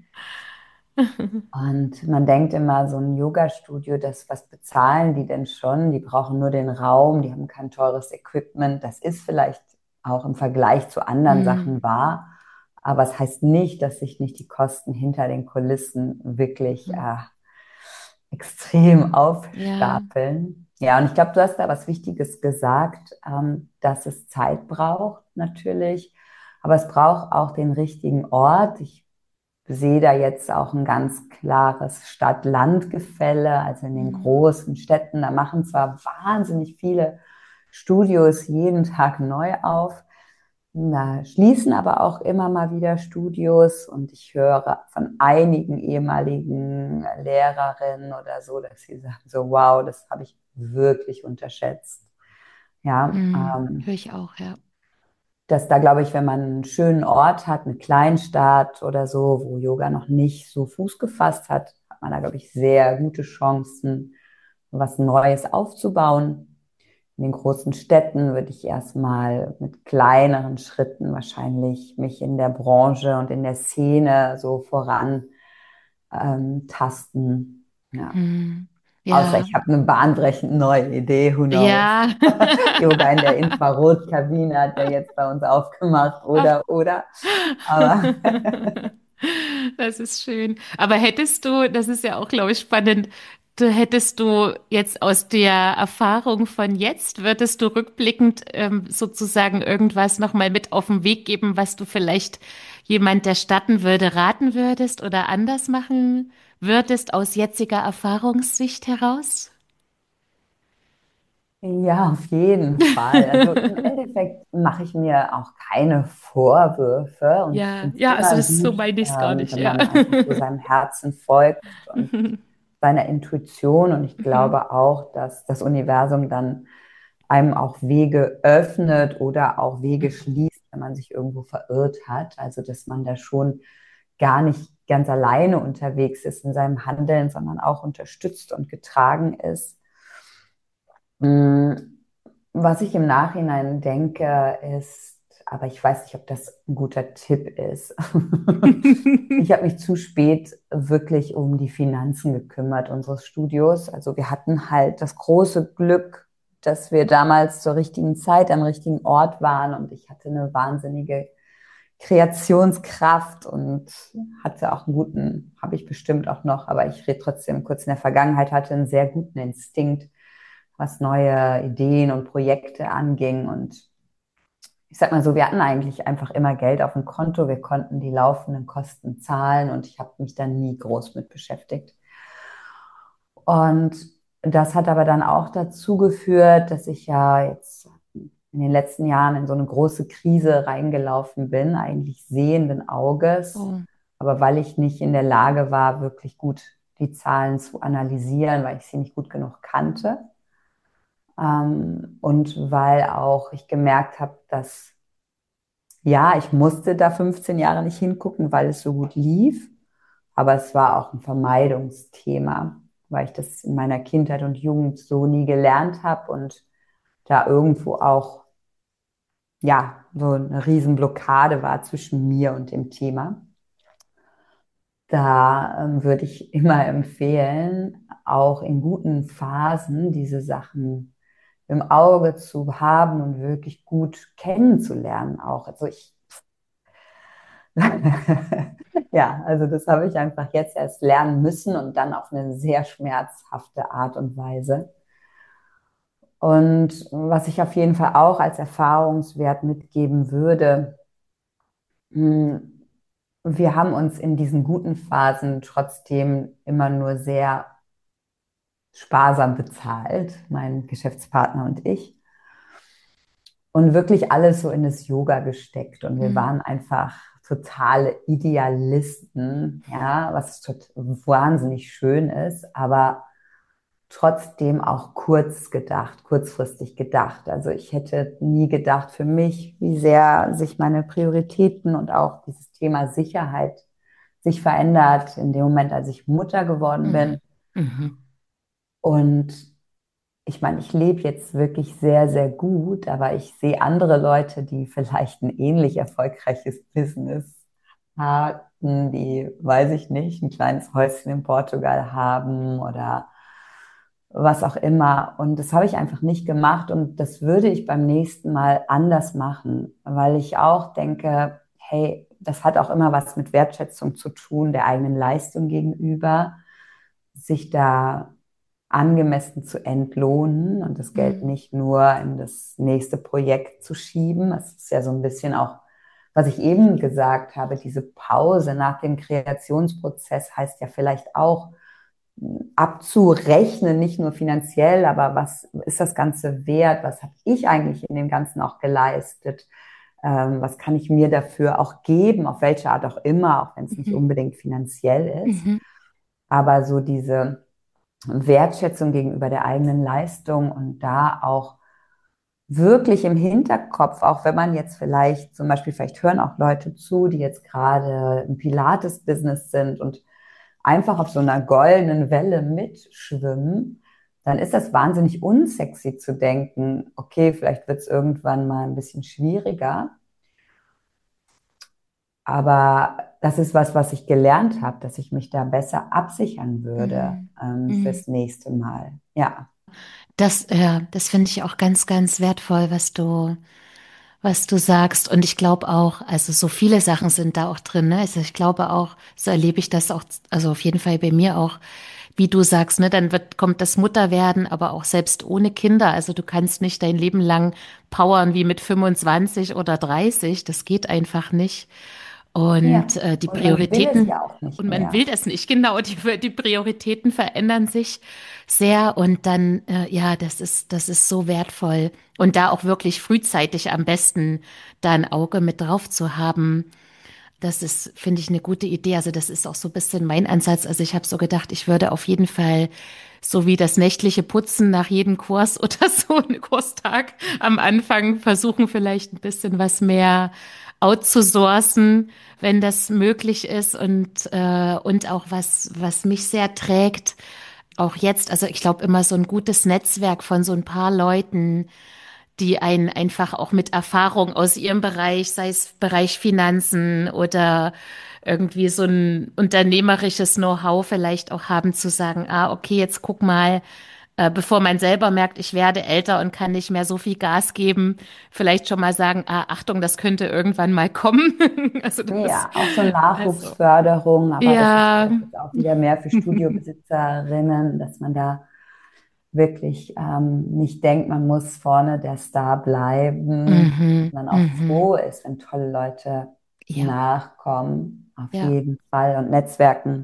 Und man denkt immer, so ein Yoga-Studio, das, was bezahlen die denn schon? Die brauchen nur den Raum, die haben kein teures Equipment. Das ist vielleicht auch im Vergleich zu anderen Hm. Sachen wahr. Aber es heißt nicht, dass sich nicht die Kosten hinter den Kulissen wirklich äh, extrem Ja. aufstapeln. Ja, und ich glaube, du hast da was Wichtiges gesagt, ähm, dass es Zeit braucht, natürlich. Aber es braucht auch den richtigen Ort. Ich sehe da jetzt auch ein ganz klares Stadt-Land-Gefälle. Also in den Hm. großen Städten, da machen zwar wahnsinnig viele Studios jeden Tag neu auf, da schließen aber auch immer mal wieder Studios und ich höre von einigen ehemaligen Lehrerinnen oder so, dass sie sagen so, wow, das habe ich wirklich unterschätzt. Ja, Hm. ähm, Höre ich auch, ja. dass da, glaube ich, wenn man einen schönen Ort hat, eine Kleinstadt oder so, wo Yoga noch nicht so Fuß gefasst hat, hat man da, glaube ich, sehr gute Chancen, was Neues aufzubauen. in den großen Städten würde ich erstmal mit kleineren Schritten wahrscheinlich mich in der Branche und in der Szene so voran ähm, tasten. Ja. Hm. Außer Ja, ich habe eine bahnbrechend neue Idee, who knows? ja. Yoga in der Infrarotkabine hat der jetzt bei uns aufgemacht, oder, oder. Aber Das ist schön. Aber hättest du, das ist ja auch, glaube ich, spannend, du hättest du jetzt aus der Erfahrung von jetzt, würdest du rückblickend ähm, sozusagen irgendwas nochmal mit auf den Weg geben, was du vielleicht jemand, der starten würde, raten würdest oder anders machen würdest aus jetziger Erfahrungssicht heraus? ja, auf jeden Fall. Also im Endeffekt mache ich mir auch keine Vorwürfe und ich Ja, finde es ja, also immer das so gut, meine ich es gar ähm, nicht, wenn ja. man einfach so seinem Herzen folgt und seiner Intuition. Und ich Mhm. glaube auch, dass das Universum dann einem auch Wege öffnet oder auch Wege schließt, wenn man sich irgendwo verirrt hat. Also dass man da schon gar nicht ganz alleine unterwegs ist in seinem Handeln, sondern auch unterstützt und getragen ist. Mm, Was ich im Nachhinein denke, ist, aber ich weiß nicht, ob das ein guter Tipp ist. Ich habe mich zu spät wirklich um die Finanzen gekümmert unseres Studios. Also wir hatten halt das große Glück, dass wir damals zur richtigen Zeit am richtigen Ort waren und ich hatte eine wahnsinnige Kreationskraft und hatte auch einen guten, habe ich bestimmt auch noch, aber ich rede trotzdem kurz in der Vergangenheit, hatte einen sehr guten Instinkt, was neue Ideen und Projekte anging. Und ich sag mal so, wir hatten eigentlich einfach immer Geld auf dem Konto. Wir konnten die laufenden Kosten zahlen und ich habe mich da nie groß mit beschäftigt. Und das hat aber dann auch dazu geführt, dass ich ja jetzt in den letzten Jahren in so eine große Krise reingelaufen bin, eigentlich sehenden Auges. Oh. Aber weil ich nicht in der Lage war, wirklich gut die Zahlen zu analysieren, weil ich sie nicht gut genug kannte. Ähm, und weil auch ich gemerkt habe, dass ja, ich musste da fünfzehn Jahre nicht hingucken, weil es so gut lief. Aber es war auch ein Vermeidungsthema, weil ich das in meiner Kindheit und Jugend so nie gelernt habe und da irgendwo auch, ja, so eine Riesenblockade war zwischen mir und dem Thema. Da ähm, würde ich immer empfehlen, auch in guten Phasen diese Sachen im Auge zu haben und wirklich gut kennenzulernen auch. Also ich Ja, also das habe ich einfach jetzt erst lernen müssen und dann auf eine sehr schmerzhafte Art und Weise. Und was ich auf jeden Fall auch als Erfahrungswert mitgeben würde, mh, wir haben uns in diesen guten Phasen trotzdem immer nur sehr sparsam bezahlt, mein Geschäftspartner und ich. Und wirklich alles so in das Yoga gesteckt. Und wir Hm. waren einfach totale Idealisten, ja, was tot wahnsinnig schön ist, aber trotzdem auch kurz gedacht, kurzfristig gedacht. Also ich hätte nie gedacht für mich, wie sehr sich meine Prioritäten und auch dieses Thema Sicherheit sich verändert in dem Moment, als ich Mutter geworden Mhm. bin. Mhm. Und ich meine, ich lebe jetzt wirklich sehr, sehr gut, aber ich sehe andere Leute, die vielleicht ein ähnlich erfolgreiches Business hatten, die, weiß ich nicht, ein kleines Häuschen in Portugal haben oder was auch immer. Und das habe ich einfach nicht gemacht und das würde ich beim nächsten Mal anders machen, weil ich auch denke, hey, das hat auch immer was mit Wertschätzung zu tun, der eigenen Leistung gegenüber, sich da angemessen zu entlohnen und das Geld Mhm. nicht nur in das nächste Projekt zu schieben. Das ist ja so ein bisschen auch, was ich eben gesagt habe, diese Pause nach dem Kreationsprozess heißt ja vielleicht auch abzurechnen, nicht nur finanziell, aber was ist das Ganze wert? Was habe ich eigentlich in dem Ganzen auch geleistet? Ähm, was kann ich mir dafür auch geben, auf welche Art auch immer, auch wenn es nicht Mhm. unbedingt finanziell ist. Mhm. Aber so diese Wertschätzung gegenüber der eigenen Leistung und da auch wirklich im Hinterkopf, auch wenn man jetzt vielleicht zum Beispiel, vielleicht hören auch Leute zu, die jetzt gerade im Pilates-Business sind und einfach auf so einer goldenen Welle mitschwimmen, dann ist das wahnsinnig unsexy zu denken, okay, vielleicht wird es irgendwann mal ein bisschen schwieriger. Aber das ist was, was ich gelernt habe, dass ich mich da besser absichern würde Mhm. ähm, Mhm. fürs nächste Mal. Ja, Das, ja, das finde ich auch ganz, ganz wertvoll, was du, was du sagst. Und ich glaube auch, also so viele Sachen sind da auch drin, ne? Also ich glaube auch, so erlebe ich das auch, also auf jeden Fall bei mir auch, wie du sagst, ne? Dann wird, kommt das Mutterwerden, aber auch selbst ohne Kinder. Also du kannst nicht dein Leben lang powern wie mit fünfundzwanzig oder dreißig. Das geht einfach nicht. ja. Und äh, die Und man will es Prioritäten, ja auch nicht und man will mehr. das nicht, genau, die, die Prioritäten verändern sich sehr und dann, äh, ja, das ist, das ist so wertvoll. Und da auch wirklich frühzeitig am besten da ein Auge mit drauf zu haben, das ist, finde ich, eine gute Idee. Also das ist auch so ein bisschen mein Ansatz. Also ich habe so gedacht, ich würde auf jeden Fall so wie das nächtliche Putzen nach jedem Kurs oder so, einen Kurstag am Anfang versuchen, vielleicht ein bisschen was mehr outzusourcen, wenn das möglich ist und, äh, und auch was, was mich sehr trägt. Auch jetzt, also ich glaube immer so ein gutes Netzwerk von so ein paar Leuten, die einen einfach auch mit Erfahrung aus ihrem Bereich, sei es Bereich Finanzen oder irgendwie so ein unternehmerisches Know-how vielleicht auch haben zu sagen, ah, okay, jetzt guck mal, äh, bevor man selber merkt, ich werde älter und kann nicht mehr so viel Gas geben, vielleicht schon mal sagen, ah, Achtung, das könnte irgendwann mal kommen. Also das, Ja, auch so also, Nachwuchsförderung, aber das ist ja, vielleicht jetzt auch wieder mehr für Studiobesitzerinnen, dass man da wirklich ähm, nicht denkt, man muss vorne der Star bleiben, dass mhm, man auch mhm, froh ist, wenn tolle Leute ja, nachkommen, auf ja, jeden Fall. Und Netzwerken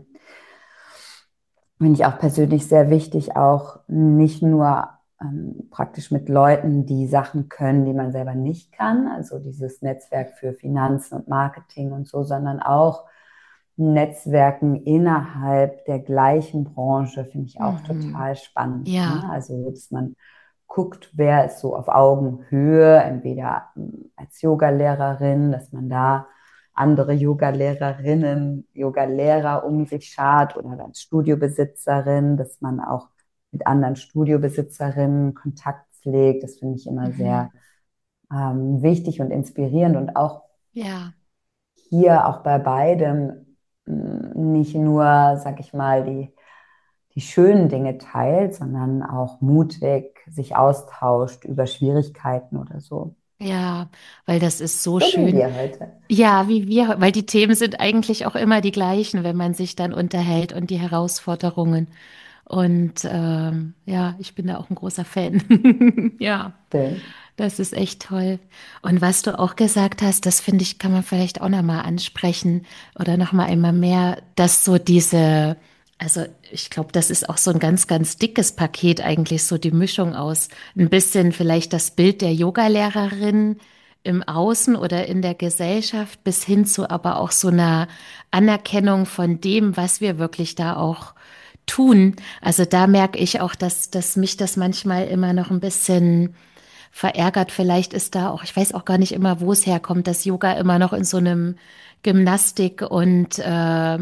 finde ich auch persönlich sehr wichtig, auch nicht nur ähm, praktisch mit Leuten, die Sachen können, die man selber nicht kann, also dieses Netzwerk für Finanzen und Marketing und so, sondern auch Netzwerken innerhalb der gleichen Branche finde ich auch mhm, total spannend. Ne? ja, Also, dass man guckt, wer ist so auf Augenhöhe, entweder ähm, als Yogalehrerin, dass man da andere Yogalehrerinnen, Yogalehrer um sich schart oder als Studiobesitzerin, dass man auch mit anderen Studiobesitzerinnen Kontakt pflegt. Das finde ich immer mhm, sehr ähm, wichtig und inspirierend und auch ja. hier auch bei beidem mh, nicht nur, sag ich mal, die, die schönen Dinge teilt, sondern auch mutig sich austauscht über Schwierigkeiten oder so. Ja, weil das ist so So wie schön. wir heute. Ja, wie wir, weil die Themen sind eigentlich auch immer die gleichen, wenn man sich dann unterhält und die Herausforderungen. Und ähm, ja, ich bin da auch ein großer Fan. Ja, Schön. das ist echt toll. Und was du auch gesagt hast, das finde ich, kann man vielleicht auch nochmal ansprechen oder nochmal einmal mehr, dass so diese, also ich glaube, das ist auch so ein ganz, ganz dickes Paket eigentlich, so die Mischung aus ein bisschen vielleicht das Bild der Yogalehrerin im Außen oder in der Gesellschaft bis hin zu aber auch so einer Anerkennung von dem, was wir wirklich da auch tun. Also da merke ich auch, dass, dass mich das manchmal immer noch ein bisschen verärgert. Vielleicht ist da auch, ich weiß auch gar nicht immer, wo es herkommt, dass Yoga immer noch in so einem Gymnastik- und äh,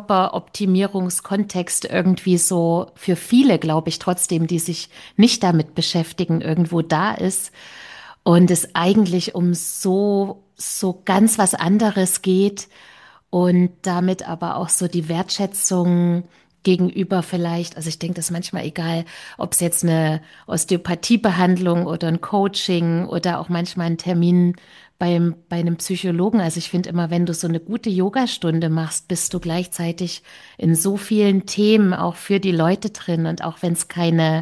Körperoptimierungskontext irgendwie so für viele, glaube ich, trotzdem, die sich nicht damit beschäftigen, irgendwo da ist. Und es eigentlich um so, so ganz was anderes geht und damit aber auch so die Wertschätzung gegenüber vielleicht, also ich denke, das ist manchmal egal, ob es jetzt eine Osteopathiebehandlung oder ein Coaching oder auch manchmal ein Termin beim, bei einem Psychologen. Also ich finde immer, wenn du so eine gute Yogastunde machst, bist du gleichzeitig in so vielen Themen auch für die Leute drin und auch wenn es keine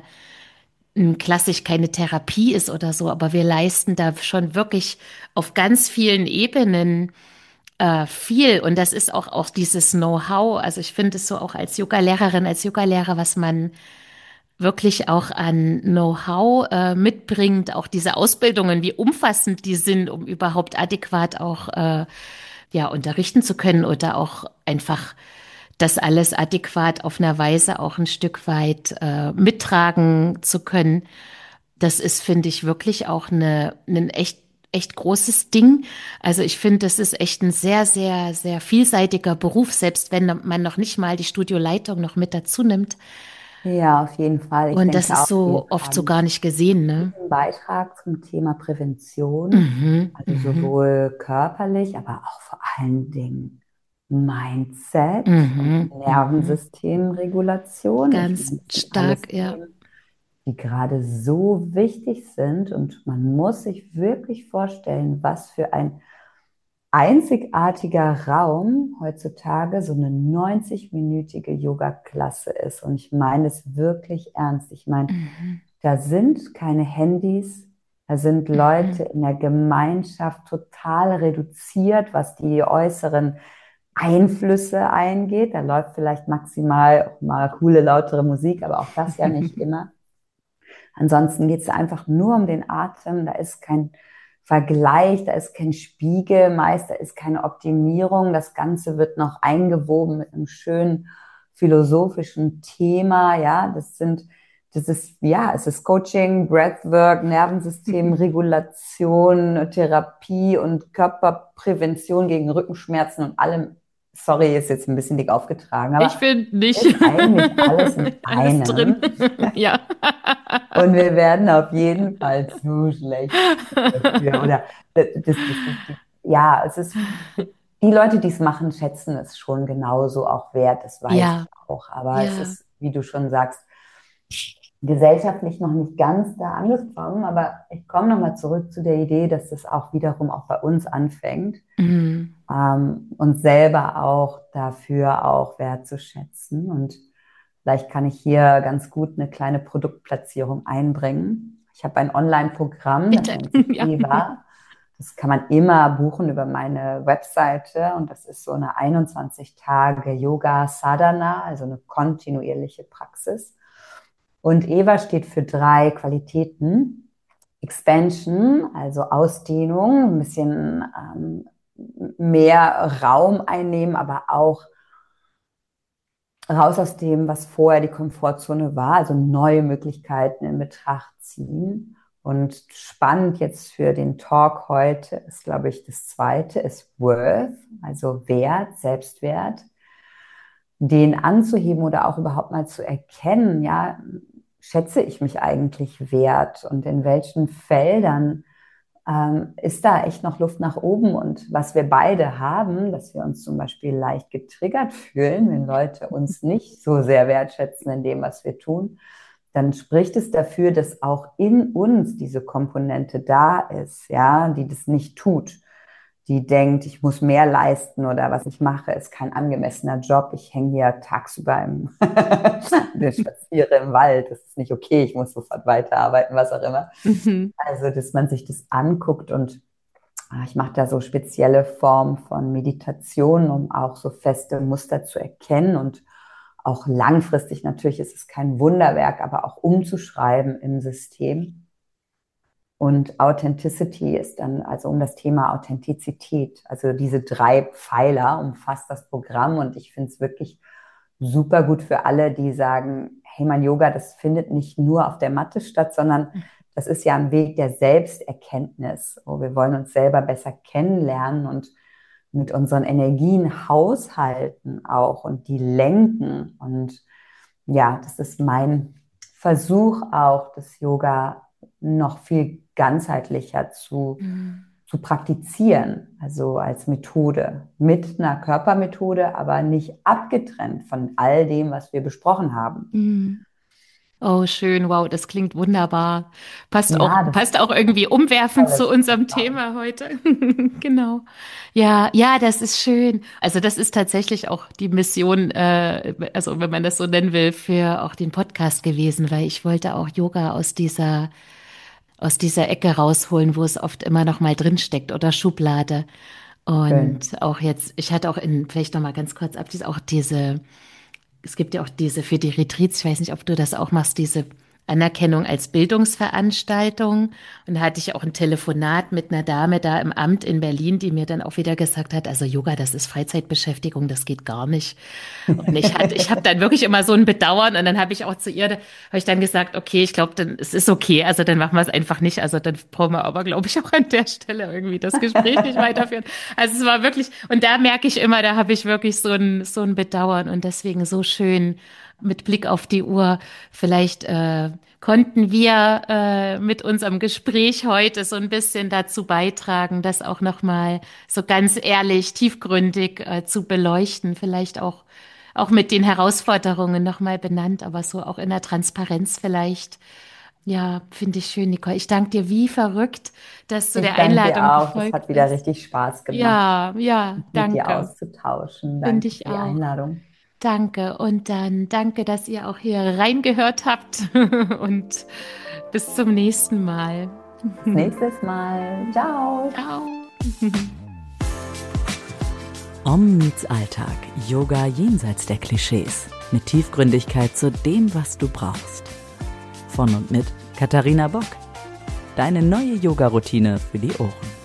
m, klassisch keine Therapie ist oder so, aber wir leisten da schon wirklich auf ganz vielen Ebenen äh, viel und das ist auch, auch dieses Know-how. Also ich finde es so auch als Yoga-Lehrerin, als Yoga-Lehrer, was man wirklich auch an Know-how äh, mitbringt, auch diese Ausbildungen, wie umfassend die sind, um überhaupt adäquat auch äh, ja unterrichten zu können oder auch einfach das alles adäquat auf einer Weise auch ein Stück weit äh, mittragen zu können. Das ist, finde ich, wirklich auch eine, ein echt, echt großes Ding. Also ich finde, das ist echt ein sehr, sehr, sehr vielseitiger Beruf, selbst wenn man noch nicht mal die Studioleitung noch mit dazu nimmt. Ja, auf jeden Fall. Ich Und das denke ist auch, wir so oft so tragen gar nicht gesehen, ne? einen Beitrag zum Thema Prävention, Mhm, also mhm, sowohl körperlich, aber auch vor allen Dingen Mindset und mhm, mhm. Nervensystemregulation. Ich Ganz meine, das sind alles stark, ja. Themen, die gerade so wichtig sind und man muss sich wirklich vorstellen, was für ein einzigartiger Raum heutzutage so eine neunzig-minütige Yoga-Klasse ist. Und ich meine es wirklich ernst. Ich meine, Mhm, da sind keine Handys, da sind Leute mhm. in der Gemeinschaft total reduziert, was die äußeren Einflüsse eingeht. Da läuft vielleicht maximal auch mal coole, lautere Musik, aber auch das ja nicht immer. Ansonsten geht es einfach nur um den Atem. Da ist kein Vergleich, da ist kein Spiegel, meist da ist keine Optimierung. Das Ganze wird noch eingewoben mit einem schönen philosophischen Thema. Ja, das sind, das ist, ja, es ist Coaching, Breathwork, Nervensystemregulation, Therapie und Körperprävention gegen Rückenschmerzen und allem. Sorry, ist jetzt ein bisschen dick aufgetragen, Ich aber finde nicht. ist eigentlich alles in Alles drin. einem. Ja. Und wir werden auf jeden Fall zu schlecht dafür. Oder das, das, das, das, ja, es ist, die Leute, die es machen, schätzen es schon genauso auch wert, das weiß Ja, ich auch. Aber es ja. ist, wie du schon sagst, gesellschaftlich noch nicht ganz da angekommen. Aber ich komme nochmal zurück zu der Idee, dass das auch wiederum auch bei uns anfängt, Mhm. ähm, uns selber auch dafür auch wertzuschätzen. Und vielleicht kann ich hier ganz gut eine kleine Produktplatzierung einbringen. Ich habe ein Online-Programm, das Bitte. nennt sich Ja. Eva. Das kann man immer buchen über meine Webseite und das ist so eine einundzwanzig Tage Yoga Sadhana, also eine kontinuierliche Praxis. Und Eva steht für drei Qualitäten. Expansion, also Ausdehnung, ein bisschen ähm, mehr Raum einnehmen, aber auch raus aus dem, was vorher die Komfortzone war, also neue Möglichkeiten in Betracht ziehen. Und spannend jetzt für den Talk heute ist, glaube ich, das zweite ist Worth, also Wert, Selbstwert, den anzuheben oder auch überhaupt mal zu erkennen, ja, schätze ich mich eigentlich wert und in welchen Feldern ähm, ist da echt noch Luft nach oben. Und was wir beide haben, dass wir uns zum Beispiel leicht getriggert fühlen, wenn Leute uns nicht so sehr wertschätzen in dem, was wir tun, dann spricht es dafür, dass auch in uns diese Komponente da ist, ja, die das nicht tut, die denkt, ich muss mehr leisten oder was ich mache, ist kein angemessener Job. Ich hänge hier tagsüber im, ich spaziere im Wald. Das ist nicht okay. Ich muss sofort weiterarbeiten, was auch immer. Mhm. Also, dass man sich das anguckt und ah, ich mache da so spezielle Formen von Meditation, um auch so feste Muster zu erkennen und auch langfristig natürlich ist es kein Wunderwerk, aber auch umzuschreiben im System. Und Authenticity ist dann also um das Thema Authentizität. Also diese drei Pfeiler umfasst das Programm und ich finde es wirklich super gut für alle, die sagen, hey, mein Yoga, das findet nicht nur auf der Matte statt, sondern das ist ja ein Weg der Selbsterkenntnis. Oh, wir wollen uns selber besser kennenlernen und mit unseren Energien haushalten auch und die lenken. Und ja, das ist mein Versuch auch, das Yoga noch viel ganzheitlicher zu, Mhm. zu praktizieren, also als Methode, mit einer Körpermethode, aber nicht abgetrennt von all dem, was wir besprochen haben. Mhm. Oh, schön. Wow, das klingt wunderbar. Passt auch, Ja, das ist passt auch irgendwie umwerfend zu alles. unserem Thema heute. Genau. Ja, ja, das ist schön. Also das ist tatsächlich auch die Mission, äh, also wenn man das so nennen will, für auch den Podcast gewesen, weil ich wollte auch Yoga aus dieser, aus dieser Ecke rausholen, wo es oft immer noch mal drin steckt oder Schublade. Schön. Und auch jetzt, ich hatte auch in, vielleicht noch mal ganz kurz ab, auch diese es gibt ja auch diese für die Retreats, ich weiß nicht, ob du das auch machst, diese Anerkennung als Bildungsveranstaltung. Und da hatte ich auch ein Telefonat mit einer Dame da im Amt in Berlin, die mir dann auch wieder gesagt hat, also Yoga, das ist Freizeitbeschäftigung, das geht gar nicht. Und ich hatte, ich habe dann wirklich immer so ein Bedauern und dann habe ich auch zu ihr, habe ich dann gesagt, okay, ich glaube, dann es ist okay, also dann machen wir es einfach nicht. Also dann brauchen wir aber, glaube ich, auch an der Stelle irgendwie das Gespräch nicht weiterführen. Also es war wirklich, und da merke ich immer, da habe ich wirklich so ein, so ein Bedauern und deswegen so schön, mit Blick auf die Uhr, vielleicht äh, konnten wir äh, mit unserem Gespräch heute so ein bisschen dazu beitragen, das auch nochmal so ganz ehrlich, tiefgründig äh, zu beleuchten, vielleicht auch, auch mit den Herausforderungen nochmal benannt, aber so auch in der Transparenz vielleicht. Ja, finde ich schön, Nicole. Ich danke dir wie verrückt, dass du Ich der danke dir Einladung auch. Das gefolgt hat wieder bist. richtig Spaß gemacht, Ja, ja, mich mit dir danke. auszutauschen. Finde Danke ich für die auch. Einladung. Danke. Und dann danke, dass ihr auch hier reingehört habt. Und bis zum nächsten Mal. Bis nächstes Mal. Ciao. Ciao. Om meets Alltag. Yoga jenseits der Klischees. Mit Tiefgründigkeit zu dem, was du brauchst. Von und mit Katharina Bock. Deine neue Yoga-Routine für die Ohren.